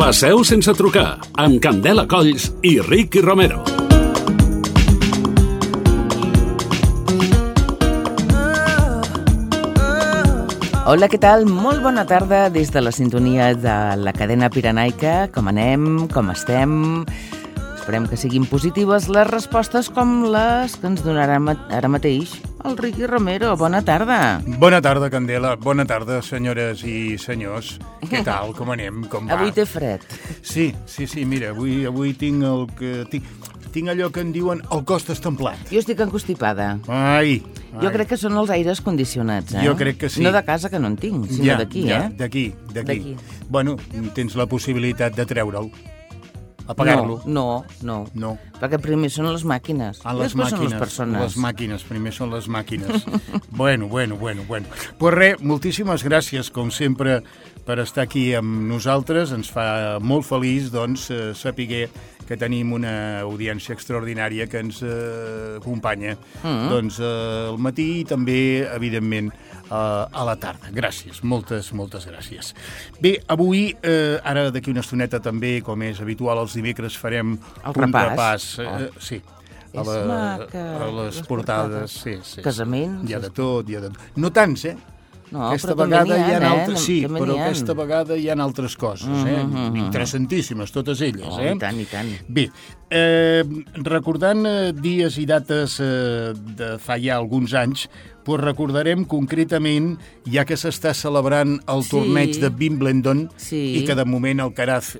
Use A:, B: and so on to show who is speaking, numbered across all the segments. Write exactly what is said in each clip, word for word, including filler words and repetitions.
A: Passeu sense trucar, amb Candela Colls i Ricky Romero.
B: Hola, què tal? Molt bona tarda des de la sintonia de la cadena pirenaica. Com anem? Com estem? Esperem que siguin positives les respostes com les que ens donarà ara mateix el Ricky Romero. Bona tarda.
C: Bona tarda, Candela. Bona tarda, senyores i senyors. Què tal? Com anem? Com va?
B: Avui té fred.
C: Sí, sí, sí. Mira, avui, avui tinc el que... Tinc, tinc allò que en diuen el cos estemplat.
B: Jo estic encostipada.
C: Ai, ai.
B: Jo crec que són els aires condicionats, eh?
C: Jo crec que sí.
B: No de casa, que no en tinc, sinó
C: ja,
B: d'aquí,
C: ja,
B: eh?
C: D'aquí, d'aquí.
B: D'aquí.
C: Bueno, tens la possibilitat de treure'l. Apagar-lo.
B: No, no, no.
C: No.
B: Perquè primer són les màquines.
C: Ah,
B: I
C: les
B: després
C: màquines,
B: són les persones.
C: Les màquines, primer són les màquines. bueno, bueno, bueno, bueno. Pues res, moltíssimes gràcies, com sempre, per estar aquí amb nosaltres. Ens fa molt feliç, doncs, eh, saber que tenim una audiència extraordinària que ens eh, acompanya mm-hmm. doncs, eh, al matí i també, evidentment, eh, a la tarda. Gràcies, moltes, moltes gràcies. Bé, avui, eh, ara d'aquí una estoneta també, com és habitual, els dimecres farem
B: el
C: un
B: repàs.
C: repàs eh,
B: oh.
C: sí, a,
B: És
C: la,
B: maca,
C: a les,
B: les
C: portades.
B: portades.
C: Sí, sí,
B: Casaments.
C: Hi ha de tot, hi ha de tot. No tants, eh?
B: No,
C: aquesta
B: però
C: vegada
B: també n'hi ha,
C: hi ha
B: eh?
C: altres, sí,
B: també
C: però
B: n'hi ha.
C: aquesta vegada hi ha altres coses, eh?
B: Mm-hmm.
C: Interessantíssimes, totes elles,
B: Oh,
C: eh?
B: i tant, i tant.
C: Bé, eh, recordant eh, dies i dates eh, de fa ja alguns anys, pues recordarem concretament, ja que s'està celebrant el
B: Sí.
C: torneig de Wimbledon
B: Sí.
C: i que de moment el Caraz,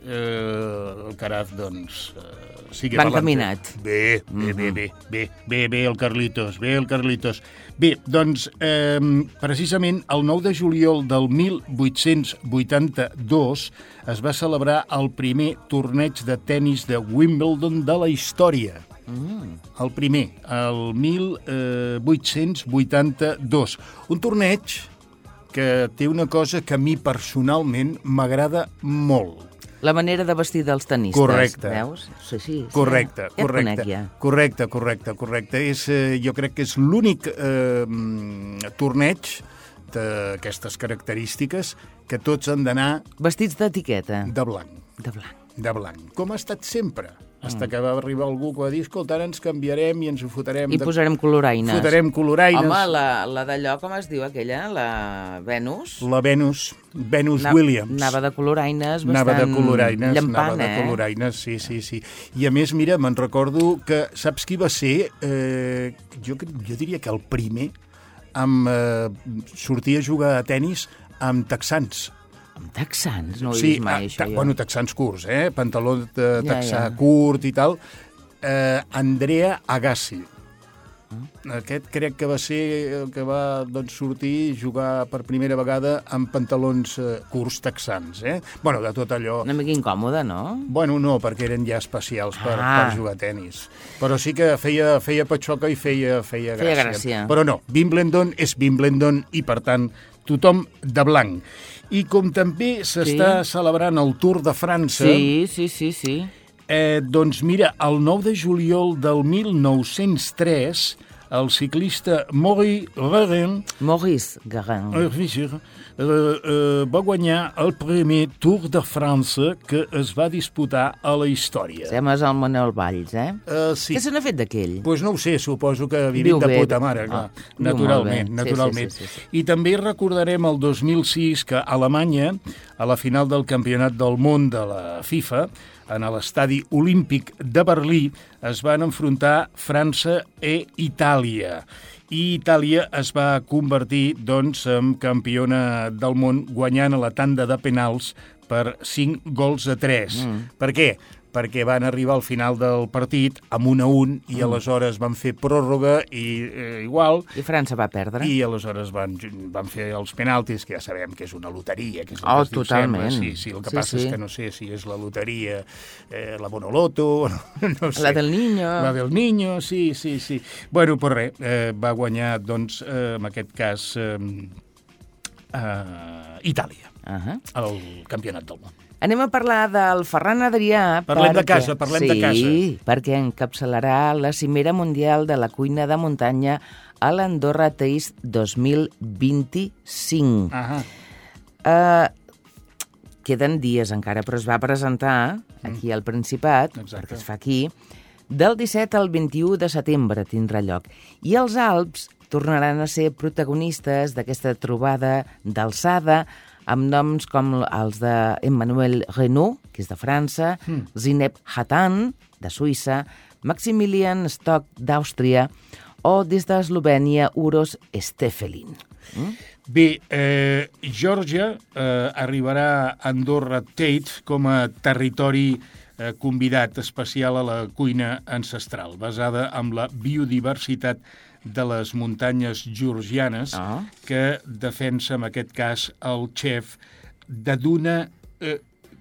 C: eh, el Caraz doncs, eh, sigue
B: Va
C: per
B: encaminat.
C: Bé, bé, bé, bé, bé, bé, bé, el Carlitos, bé, el Carlitos. Bé, doncs, eh, precisament el nou de juliol del mil vuit-cents vuitanta-dos es va celebrar el primer torneig de tennis de Wimbledon de la història. Mm. El primer, el mil vuit-cents vuitanta-dos. Un torneig que té una cosa que a mi personalment m'agrada molt.
B: La manera de vestir dels tenistes,
C: Correcte.
B: veus? Sí, sí.
C: Correcte,
B: ja
C: correcte,
B: conec, ja.
C: correcte, correcte, correcte. És, eh, jo crec que és l'únic eh, torneig d'aquestes característiques que tots han d'anar
B: Vestits d'etiqueta.
C: de blanc,
B: De blanc.
C: de blanc, com ha estat sempre. Fins que va arribar algú que va dir, escolta, ara ens canviarem i ens ho fotrem...
B: I
C: de...
B: posarem coloraines.
C: Fotrem coloraines.
B: Home, la, la d'allò, com es diu aquella? La Venus?
C: La Venus, Venus
B: Na,
C: Williams.
B: Anava de coloraines bastant
C: Anava de coloraines,
B: llampant,
C: anava de
B: eh?
C: coloraines, sí, sí, sí. I a més, mira, me'n recordo que, saps qui va ser? Eh, jo, jo diria que el primer amb eh, sortir a jugar a tennis amb texans.
B: Amb texans? No ho he
C: Sí,
B: vist mai,
C: ah,
B: això,
C: ta,
B: jo.
C: bueno, texans curts, eh? Pantaló de texà
B: Ja, ja.
C: curt i tal. Eh, Andrea Agassi. Aquest crec que va ser el que va doncs, sortir, jugar per primera vegada amb pantalons eh, curts texans, eh? Bueno, de tot allò...
B: Una mica incòmode, no?
C: Bueno, no, perquè eren ja especials per,
B: Ah.
C: per jugar a tennis. Però sí que feia, feia patxoca i feia, feia,
B: Feia
C: gràcia.
B: gràcia.
C: Però no, Wimbledon és Wimbledon i, per tant, tothom de blanc. I com també s'està
B: Sí.
C: celebrant el Tour de França,
B: Sí, sí, sí, sí.
C: eh, doncs mira, el nou de juliol del mil nou-cents tres, el ciclista Maurice Garin
B: Maurice Garin.
C: Eh, eh, eh, va guanyar el primer Tour de França que es va disputar a la història.
B: Sembles el Manuel Valls, eh?
C: Uh, sí.
B: Què se n'ha fet d'aquell?
C: Pues no ho sé, suposo que
B: Viu
C: vivint de
B: bé.
C: puta mare, clar.
B: Ah, viu
C: naturalment,
B: molt bé.
C: naturalment.
B: Sí, sí, sí, sí.
C: I també recordarem el dos mil sis que Alemanya, a la final del Campionat del Món de la FIFA, en l'estadi olímpic de Berlí, es van enfrontar França i Itàlia. I Itàlia es va convertir, doncs, en campiona del món guanyant a la tanda de penals per cinc gols a tres. Mm. Per què? Perquè van arribar al final del partit amb un a un i mm. aleshores van fer pròrroga i eh, igual...
B: I França va perdre.
C: I aleshores van, van fer els penaltis, que ja sabem que és una loteria. Que és el
B: Oh,
C: que es diu
B: totalment.
C: Sempre. Sí, sí, el que
B: Sí,
C: passa
B: sí.
C: és que no sé si és la loteria, eh, la Bonoloto, no, no sé.
B: La del Niño.
C: La del Niño, sí, sí, sí. Bueno, pues res, eh, va guanyar, doncs, eh, en aquest cas, eh, eh, Itàlia,
B: Uh -huh.
C: al Campionat del Món.
B: Anem a parlar del Ferran Adrià.
C: Parlem
B: perquè...
C: de casa, parlem
B: sí,
C: de casa.
B: Sí, perquè encapçalarà la cimera mundial de la cuina de muntanya a l'Andorra Taste dos mil vint-i-cinc.
C: Ahà.
B: Uh, queden dies encara, però es va presentar aquí al Principat,
C: Exacte.
B: perquè es fa aquí, del disset al vint-i-u de setembre tindrà lloc. I els Alps tornaran a ser protagonistes d'aquesta trobada d'alçada amb noms com els d'Emmanuel Renaud, que és de França, mm. Zineb Hatan, de Suïssa, Maximilian Stock, d'Àustria, o des d'Eslovènia, Uros Stefelin. Mm?
C: Bé, eh, Geòrgia eh, arribarà a Andorra Tate com a territori eh, convidat especial a la cuina ancestral, basada en la biodiversitat de les muntanyes georgianes, ah. que defensa, en aquest cas, el xef Daduna eh,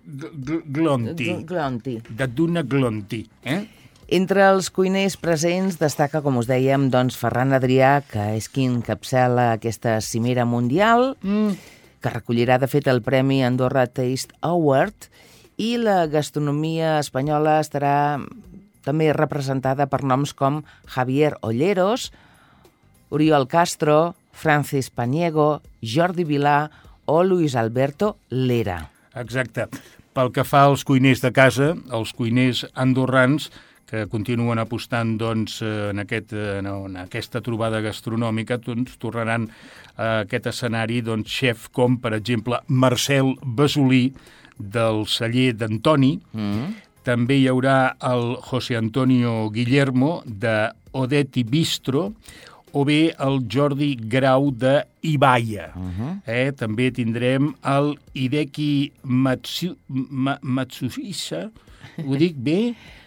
C: Glonti.
B: Glonti.
C: Daduna Glonti, eh?
B: Entre els cuiners presents destaca, com us dèiem, doncs, Ferran Adrià, que és qui encapçala aquesta cimera mundial, mm. que recollirà, de fet, el Premi Andorra Taste Award, i la gastronomia espanyola estarà també representada per noms com Javier Olleros, Oriol Castro, Francis Paniego, Jordi Vilà o Luis Alberto Lera.
C: Exacte. Pel que fa als cuiners de casa, els cuiners andorrans, que continuen apostant doncs, en, aquest, en aquesta trobada gastronòmica, doncs, tornaran a aquest escenari doncs, xef com, per exemple, Marcel Besolí, del celler d'Antoni. Mm. També hi haurà el José Antonio Guillermo, de Odetti Bistro, o bé el Jordi Grau de Ibaia. Uh-huh. eh, també tindrem el Hideki Matsu, Ma, Matsuhisa, ho dic bé?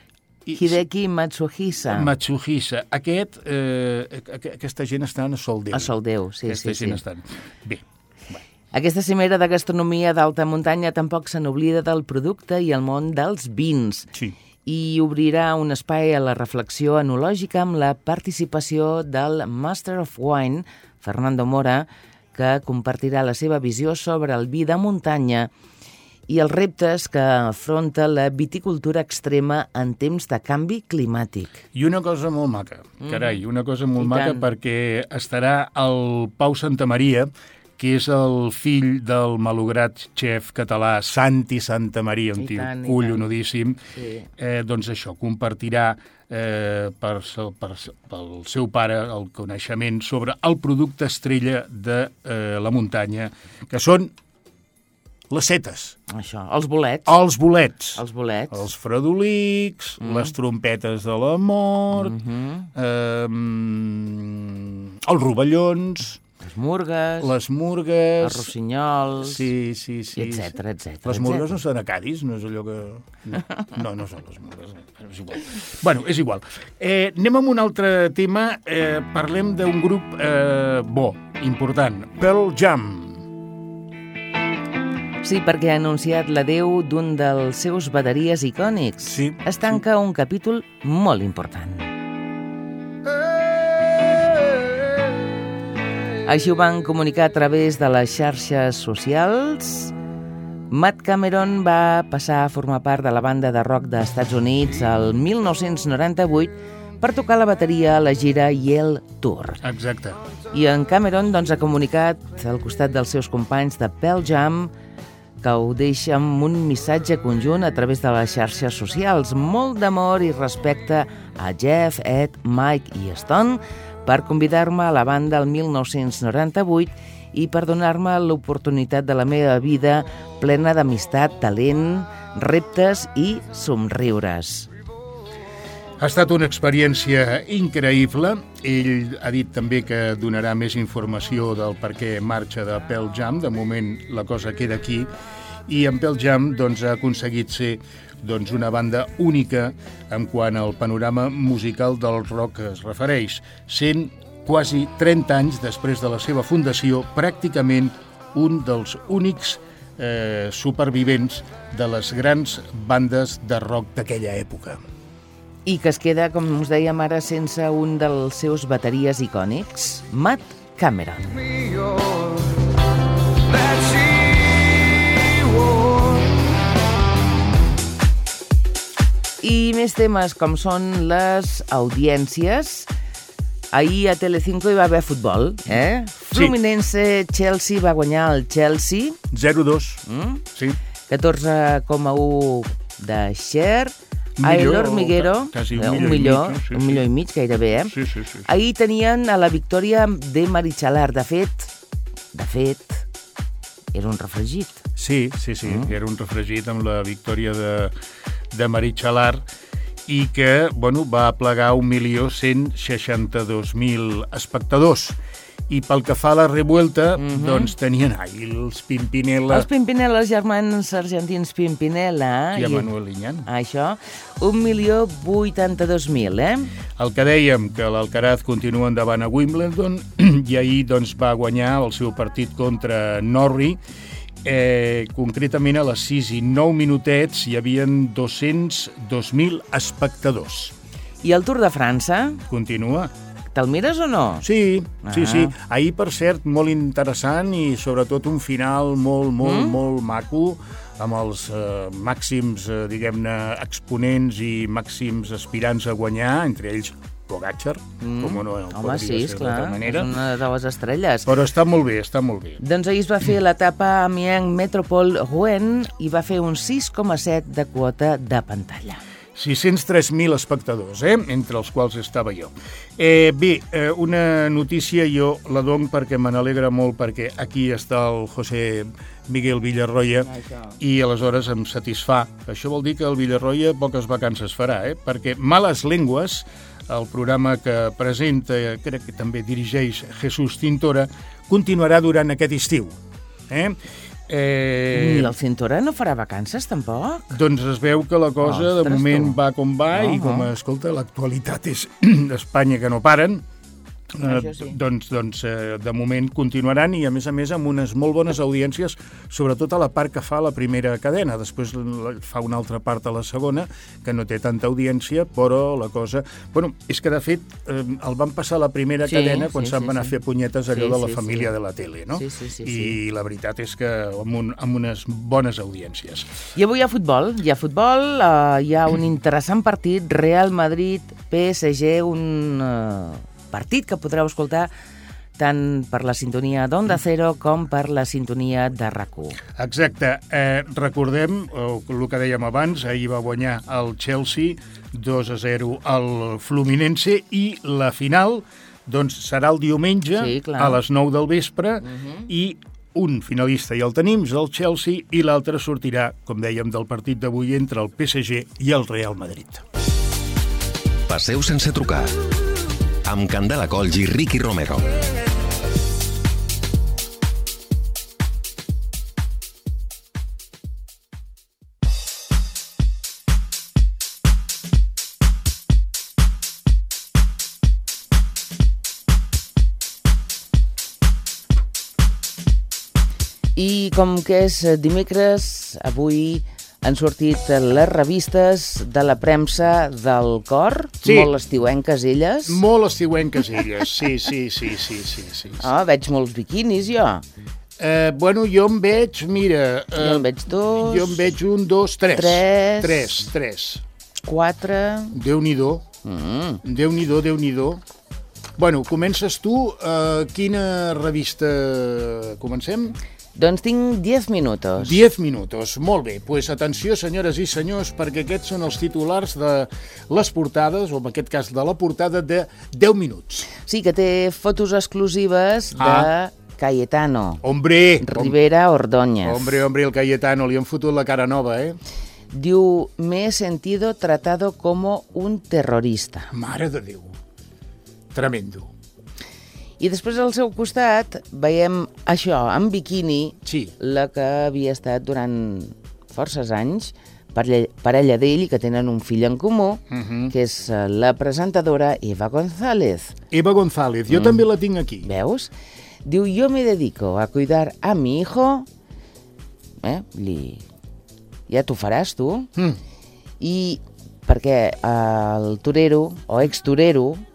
B: Hideki Matsuhisa.
C: Matsuhisa. Aquest, eh, aquesta gent estan a Soldeu.
B: A Soldeu, sí,
C: aquesta
B: sí.
C: gent
B: sí.
C: estan. Bé.
B: Aquesta cimera de gastronomia d'alta muntanya tampoc se n'oblida del producte i el món dels vins.
C: Sí.
B: I obrirà un espai a la reflexió enològica amb la participació del Master of Wine, Fernando Mora, que compartirà la seva visió sobre el vi de muntanya i els reptes que afronta la viticultura extrema en temps de canvi climàtic.
C: I una cosa molt maca, carai, una cosa molt maca, perquè estarà el Pau Santamaria, que és el fill del malograt xef català Santi Santamaria, un tio collonudíssim, sí. eh, doncs això, compartirà eh, per, per, pel seu pare el coneixement sobre el producte estrella de eh, la muntanya, que són les setes.
B: Això, els bolets.
C: Els bolets.
B: Els bolets.
C: Els fredolics, mm. les trompetes de la mort, mm-hmm. eh, els rovellons...
B: Les murgues,
C: les murgues,
B: els rossinyols,
C: sí, sí, sí,
B: etcètera, etcètera.
C: Les murgues no són a Cadis, no és allò que... No, no, no són les murgues, és igual. Bueno, és igual. Eh, anem amb un altre tema, eh, parlem d'un grup eh, bo, important, Pearl Jam.
B: Sí, perquè ha anunciat l'adeu d'un dels seus bateries icònics.
C: Sí.
B: Es tanca sí. un capítol molt important. Així ho van comunicar a través de les xarxes socials. Matt Cameron va passar a formar part de la banda de rock dels Estats Units el mil nou-cents noranta-vuit per tocar la bateria a la gira Yell Tour.
C: Exacte.
B: I en Cameron doncs, ha comunicat al costat dels seus companys de Pearl Jam que ho deixa amb un missatge conjunt a través de les xarxes socials. Molt d'amor i respecte a Jeff, Ed, Mike i Stone per convidar-me a la banda el mil nou-cents noranta-vuit i per donar-me l'oportunitat de la meva vida plena d'amistat, talent, reptes i somriures.
C: Ha estat una experiència increïble. Ell ha dit també que donarà més informació del per què marxa de Pearl Jam. De moment la cosa queda aquí. I en Pearl Jam doncs, ha aconseguit ser doncs, una banda única en quant al panorama musical del rock es refereix, sent quasi trenta anys després de la seva fundació pràcticament un dels únics eh, supervivents de les grans bandes de rock d'aquella època.
B: I que es queda, com us dèiem ara, sense un dels seus bateries icònics, Matt Cameron. I més temes com són les audiències. Ahir a Telecinco hi va haver futbol, eh?
C: Sí.
B: Fluminense-Chelsea va guanyar el Chelsea.
C: zero dos.
B: Mm?
C: Sí.
B: catorze coma u de Cher,
C: Millor,
B: Aylor Miguero,
C: quasi un
B: eh, un
C: milió i
B: milió,
C: mig, sí,
B: un
C: sí.
B: milió i mig gairebé, eh?
C: Sí, sí, sí.
B: Ahir tenien a la victòria de Marichalar. De fet, de fet, era un refregit.
C: Sí, sí, sí,
B: Mm.
C: era un refregit amb la victòria de, de Marichalar i que, bueno, va aplegar un milió cent seixanta-dos mil espectadors. I pel que fa a la revuelta,
B: Mhm.
C: doncs tenien ai, els Pimpinela
B: Els Pimpinela, els germans argentins Pimpinela.
C: i Manuel Liñán.
B: Això, un milió vuitanta-dos mil, eh?
C: El que dèiem, que l'Alcaraz continua endavant a Wimbledon i ahir doncs, va guanyar el seu partit contra Norrie. Eh, concretament a les sis i nou minutets hi havia dos-cents dos mil espectadors.
B: I el Tour de França,
C: Continua.
B: te'l mires o no?
C: Sí, sí,
B: Ah.
C: sí. Ahir, per cert, molt interessant i sobretot un final molt, molt,
B: Mm?
C: molt maco amb els eh, màxims, eh, diguem-ne, exponents i màxims aspirants a guanyar, entre ells Pogacar,
B: Mm.
C: com no
B: Home,
C: podria
B: sí,
C: ser
B: esclar,
C: d'altra manera.
B: és una de les estrelles.
C: Però està molt bé, està molt bé.
B: Doncs ahir es va fer l'etapa Amiens Metropole Rouen i va fer un sis coma set de quota de pantalla.
C: sis-cents tres mil espectadors, eh? Entre els quals estava jo. Eh, bé, eh, una notícia jo la dono perquè me n'alegra molt, perquè aquí està el José Miguel Villarroya i aleshores em satisfà. Això vol dir que el Villarroya poques vacances farà, eh? Perquè Males Lenguas, el programa que presenta, crec que també dirigeix Jesús Tintora, continuarà durant aquest estiu. Eh? Eh,
B: Ni el Cinturà no farà vacances, tampoc?
C: doncs es veu que la cosa
B: Ostres,
C: de moment
B: tu.
C: va com va i
B: Uh-huh.
C: com, escolta, l'actualitat és Espanya que no paren. Eh,
B: Això sí.
C: doncs, doncs eh, de moment continuaran i a més a més amb unes molt bones audiències, sobretot a la part que fa la primera cadena. Després la- fa una altra part a la segona que no té tanta audiència, però la cosa... Bueno, és que de fet eh, el van passar a la primera
B: Sí,
C: cadena quan
B: sí,
C: se'n
B: sí,
C: van anar
B: sí.
C: a fer punyetes allò
B: Sí,
C: de la
B: sí,
C: família
B: sí.
C: de la tele, no?
B: Sí, sí, sí,
C: I
B: sí.
C: la veritat és que amb, un, amb unes bones audiències.
B: I avui hi ha futbol, hi ha futbol, uh, hi ha un interessant partit, Real Madrid-P S G, un uh, partit que podreu escoltar tant per la sintonia d'Onda Cero com per la sintonia de RAC u.
C: Exacte. Eh, recordem eh, el que dèiem abans, ahir va guanyar el Chelsea dos a zero al Fluminense i la final doncs, serà el diumenge
B: Sí, clar.
C: a les nou del vespre
B: Mhm.
C: i un finalista ja el tenim, el Chelsea, i l'altre sortirà, com dèiem, del partit d'avui entre el P S G i el Real Madrid.
D: Passeu sense trucar. Amb Candela Colls i Ricky Romero.
B: I com que és dimecres, avui han sortit les revistes de la premsa del cor,
C: Sí.
B: molt estiuenques elles.
C: Molt estiuenques elles, sí, sí, sí, sí, sí, sí.
B: Ah, veig molts biquinis, jo.
C: Eh, bueno, jo en veig, mira... Eh,
B: Jo en veig dos.
C: Jo en veig un, dos, tres.
B: Tres.
C: Tres, tres.
B: Quatre...
C: Déu-n'hi-do.
B: Mm.
C: Déu-n'hi-do, Déu-n'hi-do. Bueno, comences tu. Uh, quina revista comencem?
B: Doncs tinc diez minutos.
C: diez minutos. Molt bé. Pues atenció, senyores i senyors, perquè aquests són els titulars de les portades, o en aquest cas de la portada de deu minuts.
B: Sí, que té fotos exclusives de
C: Ah.
B: Cayetano
C: Hombre!
B: Rivera Ordóñez.
C: Hombre, hombre, el Cayetano, li han fotut la cara nova, eh?
B: Diu, me he sentido tratado como un terrorista.
C: Mare de Déu. Tremendo.
B: I després al seu costat veiem això, en biquini,
C: Sí.
B: la que havia estat durant forces anys parella, parella d'ell, que tenen un fill en comú,
C: Mhm.
B: que és eh, la presentadora Eva González.
C: Eva González, jo mm. també la tinc aquí.
B: Veus? Diu, yo me dedico a cuidar a mi hijo. Eh? Li... Ja t'ho faràs, tu.
C: Mm.
B: I perquè el torero, o ex-torero,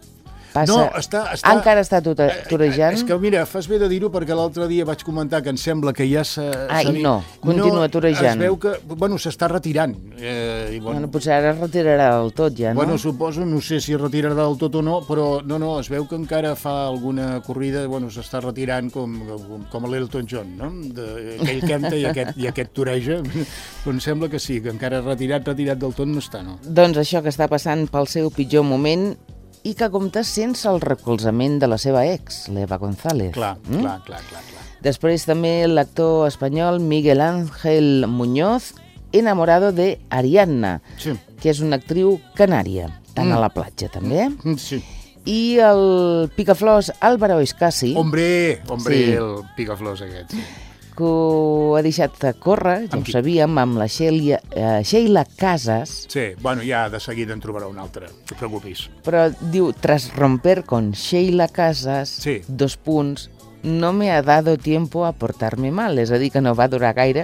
B: Passa...
C: No, està, està...
B: Encara està tot torejant?
C: És que, mira, fas bé de dir-ho perquè l'altre dia vaig comentar que em sembla que ja s'ha...
B: Ai, no, continua
C: no,
B: torejant.
C: Es veu que, bueno, s'està retirant. Eh, i
B: bueno, bueno, potser ara es retirarà del tot, ja, no?
C: Bueno, suposo, no sé si es retirarà del tot o no, però no, no, es veu que encara fa alguna corrida, bueno, s'està retirant com, com, com l'Elton John, no? De, aquell canta i aquest, i aquest toreja. Però em sembla que sí, que encara retirat, retirat del tot no està, no?
B: Doncs això que està passant pel seu pitjor moment i que compta sense el recolzament de la seva ex, l'Eva González.
C: Clar, mm? clar, clar, clar, clar.
B: Després també l'actor espanyol Miguel Ángel Muñoz, enamorado de Ariadna,
C: sí.
B: que és una actriu canària, tant mm. a la platja també.
C: Mm, sí.
B: I el picaflors Álvaro Escasi...
C: Hombre, hombre,
B: sí.
C: el picaflors aquest, sí.
B: Que ho ha deixat de córrer, ja ho sabíem, amb la Sheila, uh, Sheila Casas.
C: Sí, bueno, ja de seguida en trobarà una altra, no te preocupis.
B: Però diu, tras romper con Sheila Casas,
C: sí.
B: dos punts, no me ha dado tiempo a portarme mal, és a dir, que no va durar gaire,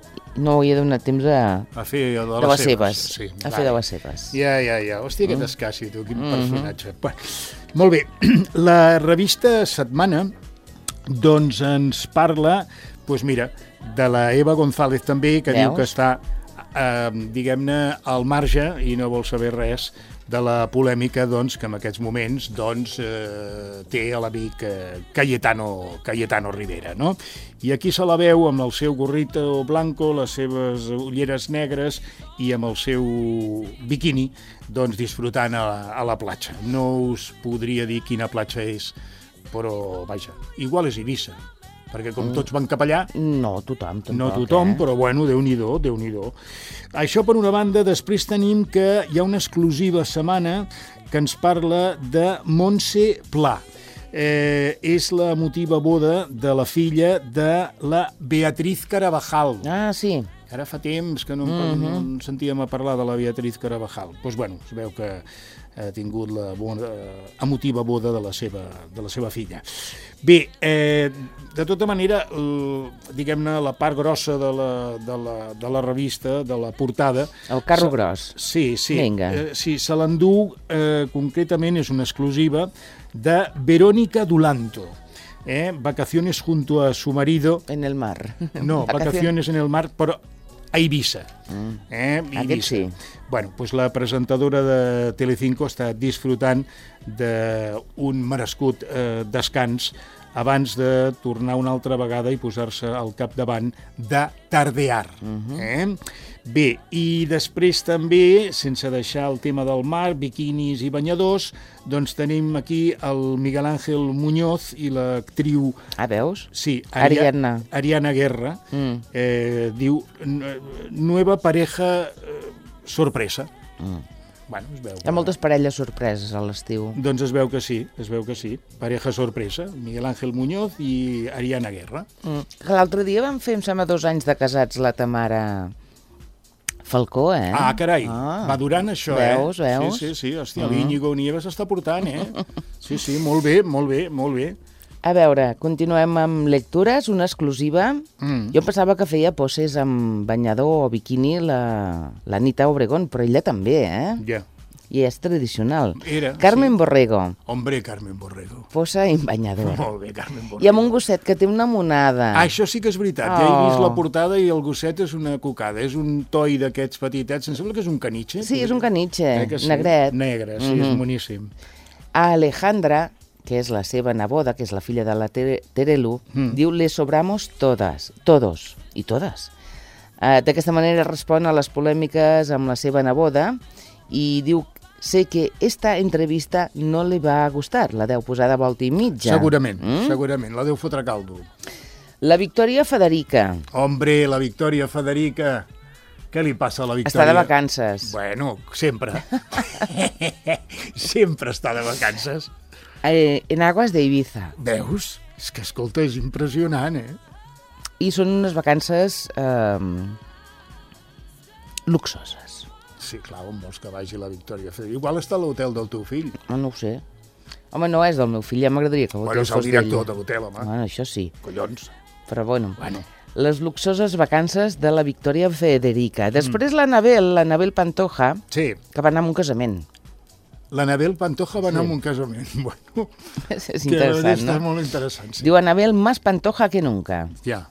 B: no hi ha donat temps a,
C: a fer de les,
B: de les
C: seves.
B: seves.
C: Sí,
B: a fer de les seves.
C: Ja, ja, ja. Hòstia, aquest mm. Escasi, tu, quin
B: mm-hmm.
C: personatge. Bueno, molt bé, la revista Setmana, doncs ens parla... Doncs mira, de la Eva González també, que Veus? diu que està, eh, diguem-ne, al marge i no vol saber res de la polèmica doncs, que en aquests moments doncs, eh, té a l'amic eh, Cayetano, Cayetano Rivera. No? I aquí se la veu amb el seu gorrito blanco, les seves ulleres negres i amb el seu biquini doncs, disfrutant a la, a la platja. No us podria dir quina platja és, però, vaja, igual és Eivissa. Perquè com tots van cap allà...
B: No, tothom, tampoc.
C: No tothom, eh? Però bueno, Déu-n'hi-do, Déu-n'hi-do. Això per una banda, després tenim que hi ha una exclusiva setmana que ens parla de Montse Pla. Eh, és la emotiva boda de la filla de la Beatriz Carabajal.
B: Ah, sí.
C: Ara fa temps que no, mm-hmm. no en sentíem a parlar de la Beatriz Carabajal. Doncs bueno, es veu que ha tingut la bona, emotiva boda de la seva, de la seva filla. Bé, eh, de tota manera, el, diguem-ne, la part grossa de la, de, la, de la revista, de la portada...
B: El carro se, gros.
C: Sí, sí.
B: Vinga.
C: Eh, sí, se l'endú, eh, concretament, és una exclusiva de Verónica Dulanto. Eh, vacaciones junto a su marido...
B: En el mar.
C: No, vacaciones en el mar, però a Eivissa.
B: Mm.
C: Eh, Eivissa.
B: Aquest sí.
C: Bueno, pues la presentadora de Telecinco està disfrutant d'un merescut eh, descans abans de tornar una altra vegada i posar-se al capdavant de Tardear. Uh-huh. eh? Bé, i després també, sense deixar el tema del mar, biquinis i banyadors, doncs tenim aquí el Miguel Ángel Muñoz i l'actriu...
B: Ah, veus?
C: Sí,
B: Aria... Ariadna.
C: Ariana Guerra. Mm. Eh, diu, nueva pareja eh, sorpresa. Mm. Bueno, es veu que...
B: Hi ha moltes parelles sorpreses a l'estiu.
C: Doncs es veu que sí, es veu que sí. Pareja sorpresa, Miguel Ángel Muñoz i Ariana Guerra.
B: Mm. L'altre dia vam fer, em sembla, dos anys de casats la Tamara Falcó, eh?
C: Ah, carai, ah. va durant això,
B: veus,
C: eh?
B: Veus,
C: Sí, sí, sí, hòstia, uh-huh. l'Íñigo Nieves s'està portant, eh? Sí, sí, molt bé, molt bé, molt bé.
B: A veure, continuem amb lectures, una exclusiva. Mm. Jo pensava que feia poses amb banyador o biquini la, la Anita Obregón, però ella també, eh?
C: Ja. Yeah.
B: I és tradicional.
C: Era,
B: Carmen
C: sí.
B: Borrego.
C: Hombre, Carmen Borrego.
B: Posa en banyador.
C: Molt bé, Carmen Borrego.
B: I amb un gosset que té una monada.
C: Ah, això sí que és veritat. Oh. Ja he vist la portada i el gosset és una cocada. És un toi d'aquests petitets. Em sembla que és un caniche.
B: Sí, és un caniche,
C: eh, sí?
B: negret.
C: Negre, sí, mm-hmm. és boníssim.
B: A Alejandra, que és la seva neboda, que és la filla de la Tere, Terelu, mm. diu, le sobramos todas, todos i todes. Uh, D'aquesta manera respon a les polèmiques amb la seva neboda i diu, sé que esta entrevista no li va gustar, la deu posar de volta i mitja.
C: Segurament, mm? segurament, la deu fotre caldo.
B: La Victòria Federica.
C: Hombre, la Victòria Federica. Què li passa a la Victòria?
B: Està de vacances.
C: Bueno, sempre. Sempre està de vacances.
B: Eh, en aguas de Ibiza.
C: Veus? És que, escolta, és impressionant, eh?
B: I són unes vacances eh, luxoses.
C: Sí, clar, on vols que vagi la Victòria Federica? Igual està a l'hotel del teu fill.
B: No, no ho sé. Home, no és del meu fill, ja m'agradaria que l'hotel
C: bueno,
B: fos d'ell.
C: Bueno, és el director de l'hotel, home.
B: Bueno, això sí.
C: Collons.
B: Però bueno,
C: bueno.
B: les luxoses vacances de la Victòria Federica. Després mm. l'Anabel, l'Anabel Pantoja,
C: sí.
B: que va anar a un casament.
C: L'Anabel Pantoja va anar
B: Sí.
C: a un casament. Bueno,
B: És
C: que
B: interessant,
C: està
B: no?
C: molt interessant. Sí.
B: Diu Anabel, más pantoja que nunca.
C: Ja.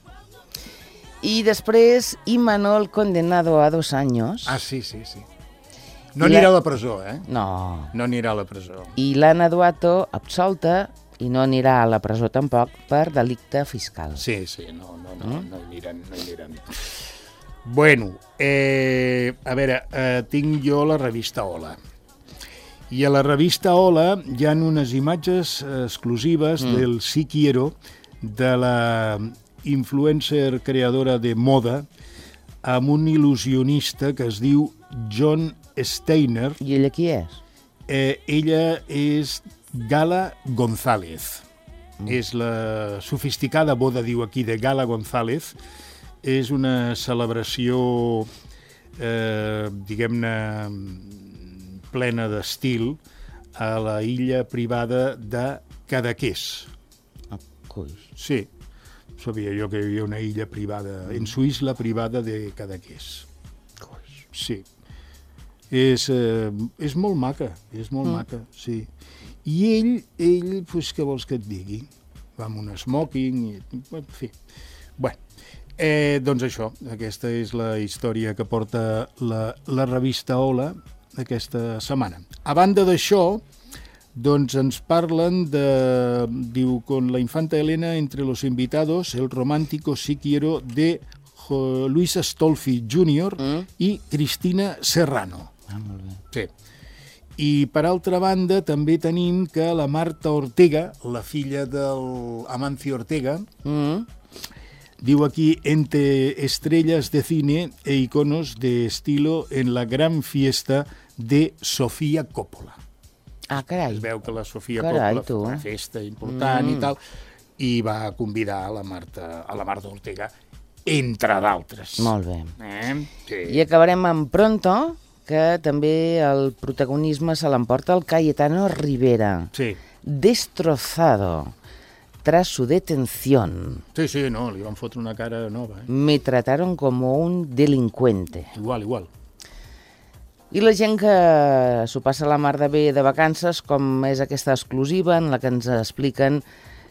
B: I després, Imanol condenado a dos años.
C: Ah, sí, sí, sí. No
B: I
C: anirà
B: la-
C: a la presó, eh?
B: No.
C: No anirà a la presó.
B: I l'Anna Duato, absolta, i no anirà a la presó tampoc per delicte fiscal.
C: Sí, sí, no, no, no, no aniran, no aniran. Bueno, eh, a veure, eh, tinc jo la revista Hola. I a la revista Hola hi ha unes imatges eh, exclusives mm. del Sí Quiero, de la influencer creadora de moda, amb un il·lusionista que es diu John Steiner.
B: I ella qui és?
C: Eh, ella és Gala González. Mm. És la sofisticada boda, diu aquí, de Gala González. És una celebració, eh, diguem-ne, plena d'estil a la illa privada de Cadaqués.
B: Ah, coi.
C: Sí, sabia jo que hi havia una illa privada, en su isla privada de Cadaqués. Sí. És, eh, és molt maca, és molt mm. maca, sí. I ell, ell, pues, què vols que et digui? Va amb un smoking, i, en fi. Bé, eh, doncs això, aquesta és la història que porta la, la revista Hola aquesta setmana. A banda d'això, doncs ens parlen de, diu, con la infanta Elena entre los invitados, el romántico Sí Quiero de Luis Astolfi júnior Mm. i Cristina Serrano.
B: Ah, molt bé.
C: Sí. I, per altra banda, també tenim que la Marta Ortega, la filla del Amancio Ortega,
B: Mm.
C: diu aquí, entre estrellas de cine e iconos de estilo en la gran fiesta de Sofía Coppola.
B: Ah, carai.
C: Es veu que la Sofía
B: Carai,
C: Coppola
B: tu.
C: fa una festa important mm. i tal, i va convidar a la Marta, a la Marta Ortega, entre d'altres.
B: Molt bé.
C: Eh? Sí.
B: I acabarem amb Pronto, que també el protagonisme se l'emporta el Cayetano Rivera.
C: Sí.
B: Destrozado tras su detención.
C: Sí, sí, no, li van fotre una cara nova. Eh?
B: Me trataron como un delincuente.
C: Igual, igual.
B: I la gent que s'ho passa la mar de bé de vacances, com és aquesta exclusiva en la que ens expliquen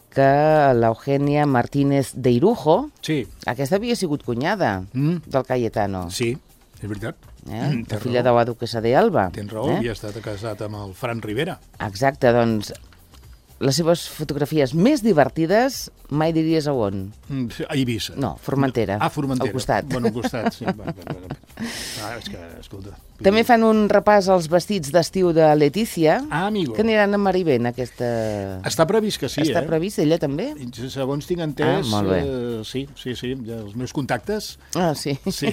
B: que l'Eugènia Martínez de Irujo,
C: Sí.
B: aquesta havia sigut cunyada
C: Mm.
B: del Cayetano.
C: Sí, és veritat.
B: Eh?
C: Mm,
B: La
C: tens
B: filla
C: raó.
B: de la duquesa de Alba.
C: Tens raó,
B: eh?
C: havia estat casat amb el Fran Rivera.
B: Exacte, doncs les seves fotografies més divertides mai diries a on?
C: Mm, sí, a Eivissa.
B: No, Formentera.
C: Ah, Formentera.
B: Al costat.
C: Bueno, al costat, sí. Va, va, va, va. Ah, és que, escolta...
B: També fan un repàs als vestits d'estiu de Letícia,
C: Ah, amigo.
B: que aniran a Marivent, aquesta...
C: Està previst que sí,
B: Està
C: eh?
B: previst, ella també?
C: Segons tinc entès,
B: Ah, molt bé.
C: eh, sí, sí, sí, ja els meus contactes,
B: Ah, sí.
C: sí.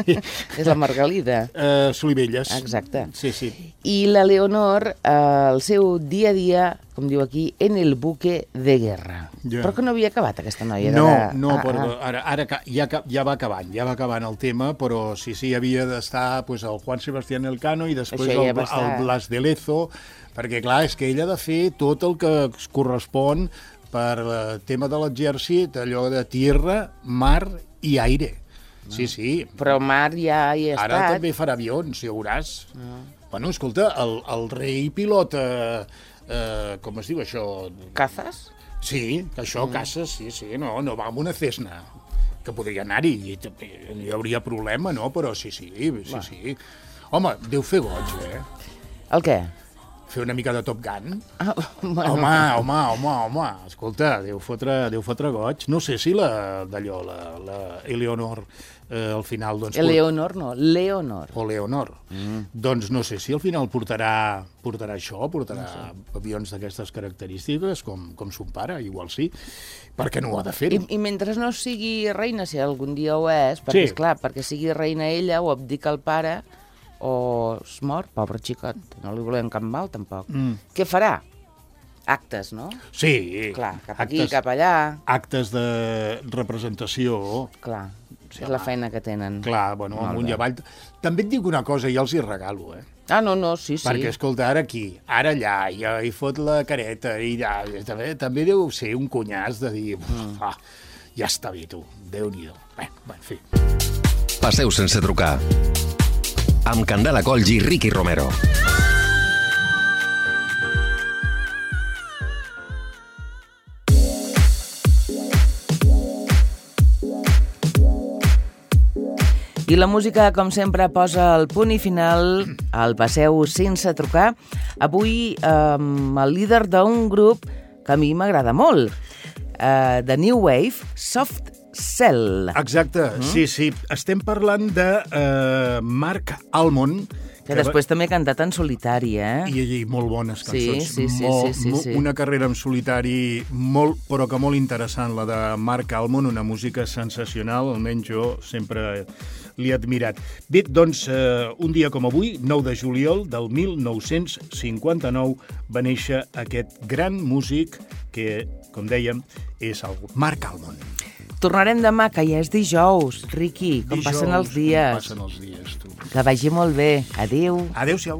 B: És la Margalida.
C: uh, Solivelles.
B: Exacte.
C: Sí, sí.
B: I la Leonor, eh, el seu dia a dia, com diu aquí, en el buque de guerra.
C: Ja.
B: Però que no havia acabat aquesta noia.
C: No,
B: de...
C: no,
B: ah,
C: però
B: ah.
C: ara, ara ca- ja, ca- ja va acabant, ja va acabant el tema, però sí, sí, havia d'estar pues, el Juan Sebastián Elcano i després
B: Això ja
C: el,
B: va estar.
C: el Blas de Lezo, perquè clar, és que ella ha de fer tot el que es correspon per el tema de l'exèrcit, allò de tierra, mar i aire. Sí, sí.
B: Però Mar ja hi ha
C: Ara
B: estat.
C: també farà avions, ja veuràs. Bueno, escolta, el, el rei pilota, eh, com es diu això?
B: Cazas?
C: Sí, que això, mm. caces, sí, sí, no, no va amb una Cessna, que podria anar-hi, i també hi hauria problema, no? Però sí, sí, sí,
B: Va.
C: sí. Home, deu fer goig, eh?
B: El què?
C: Fer una mica de Top Gun.
B: Ah, bueno.
C: Home, home, home, home, escolta, deu fotre, deu fotre goig. No sé si la d'allò, la, la Eleonor, eh, al final, doncs...
B: Eleonor no, Leonor.
C: o Leonor. Mm. Doncs no sé si al final portarà, portarà això, portarà no sé. avions d'aquestes característiques, com, com son pare, igual sí, perquè no ho ha de fer.
B: I, I mentre no sigui reina, si algun dia ho és, perquè,
C: Sí.
B: esclar, perquè sigui reina ella, o abdica el pare, o es mor, pobre xicot, no li volem cap mal, tampoc.
C: Mm.
B: Què farà? Actes, no?
C: Sí,
B: Clar, cap aquí,
C: actes,
B: cap allà,
C: actes de representació,
B: clar,
C: Sí,
B: és la
C: home.
B: feina que tenen.
C: clar, bueno,
B: Molt
C: amunt
B: bé.
C: i avall. També et dic una cosa, ja els hi regalo, eh?
B: Ah, no, no, sí, sí.
C: Perquè, escolta, ara aquí, ara allà, i, i fot la careta, i ja, també, també deu ser un cunyàs de dir, mm. ah, ja està bé, tu, Déu-n'hi-do. Bé, bé, en fi.
D: Passeu sense trucar. Amb Candela Colls i Ricky Romero.
B: I la música, com sempre, posa el punt i final al Passeu sense trucar. Avui amb el líder d'un grup que a mi m'agrada molt, uh, de New Wave, Soft Cell.
C: Exacte, mm? sí, sí. Estem parlant de uh, Marc Almond,
B: que després també ha cantat en solitari, eh?
C: I, i molt bones cançons.
B: Sí, sí, sí,
C: molt,
B: sí, sí, sí.
C: Una carrera en solitari molt, però que molt interessant, la de Marc Almond, una música sensacional, almenys jo sempre l'he admirat. Bé, doncs, eh, un dia com avui, nou de juliol del mil nou-cents cinquanta-nou, va néixer aquest gran músic que, com dèiem, és el Marc Almond.
B: Tornarem demà, que ja és dijous. Riqui, com
C: dijous,
B: passen els dies.
C: Com passen els dies, tu.
B: Que vagi molt bé. Adéu.
C: Adéu-siau.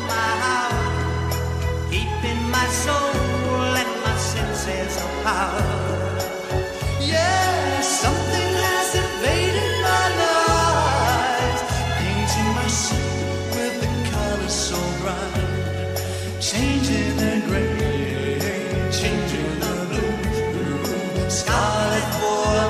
E: my soul and my senses of power. Scarlet for